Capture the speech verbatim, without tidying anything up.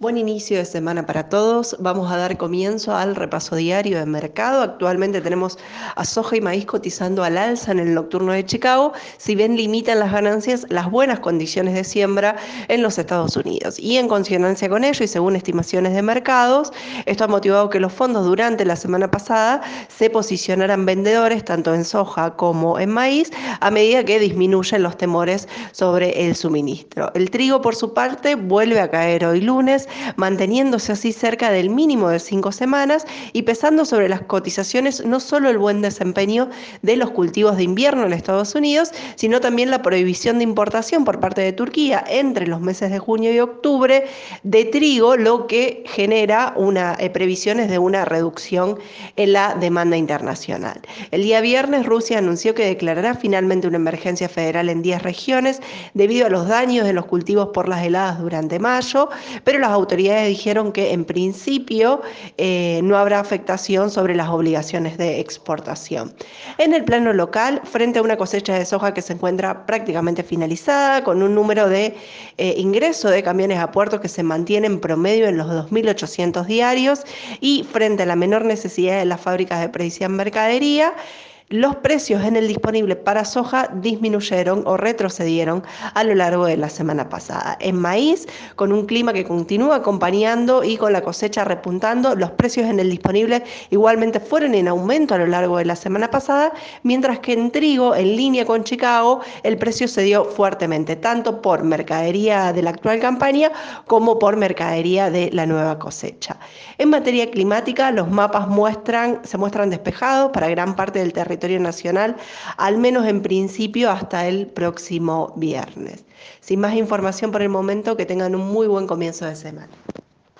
Buen inicio de semana para todos. Vamos a dar comienzo al repaso diario de mercado. Actualmente tenemos a soja y maíz cotizando al alza en el nocturno de Chicago, si bien limitan las ganancias las buenas condiciones de siembra en los Estados Unidos. Y en consonancia con ello y según estimaciones de mercados, esto ha motivado que los fondos durante la semana pasada se posicionaran vendedores tanto en soja como en maíz a medida que disminuyen los temores sobre el suministro. El trigo, por su parte, vuelve a caer hoy lunes, manteniéndose así cerca del mínimo de cinco semanas y pesando sobre las cotizaciones no solo el buen desempeño de los cultivos de invierno en Estados Unidos, sino también la prohibición de importación por parte de Turquía entre los meses de junio y octubre de trigo, lo que genera una, eh, previsiones de una reducción en la demanda internacional. El día viernes, Rusia anunció que declarará finalmente una emergencia federal en diez regiones debido a los daños de los cultivos por las heladas durante mayo, pero las autoridades dijeron que en principio eh, no habrá afectación sobre las obligaciones de exportación. En el plano local, frente a una cosecha de soja que se encuentra prácticamente finalizada, con un número de eh, ingreso de camiones a puertos que se mantiene en promedio en los dos mil ochocientos diarios y frente a la menor necesidad de las fábricas de predicción mercadería, los precios en el disponible para soja disminuyeron o retrocedieron a lo largo de la semana pasada. En maíz, con un clima que continúa acompañando y con la cosecha repuntando, los precios en el disponible igualmente fueron en aumento a lo largo de la semana pasada, mientras que en trigo, en línea con Chicago, el precio se dio fuertemente, tanto por mercadería de la actual campaña como por mercadería de la nueva cosecha. En materia climática, los mapas muestran, se muestran despejados para gran parte del territorio nacional, al menos en principio hasta el próximo viernes. Sin más información por el momento, que tengan un muy buen comienzo de semana.